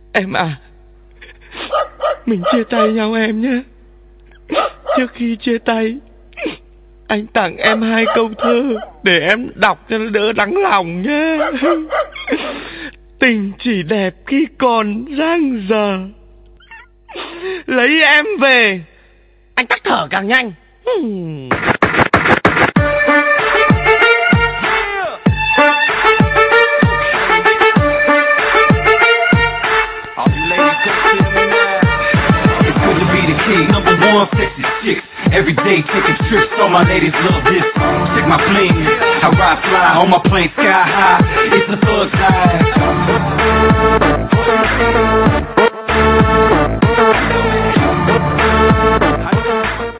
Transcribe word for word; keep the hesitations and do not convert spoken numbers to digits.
Em à, mình chia tay nhau em nhé. Trước khi chia tay, anh tặng em hai câu thơ để em đọc cho nó đỡ đắng lòng nhé. Tình chỉ đẹp khi còn dang dở, lấy em về. Anh tắc thở càng nhanh. Hmm. Number one, sexy chicks. Every day taking trips, all my ladies love this. Check my bling, I ride fly on my plane sky high. It's a thug life.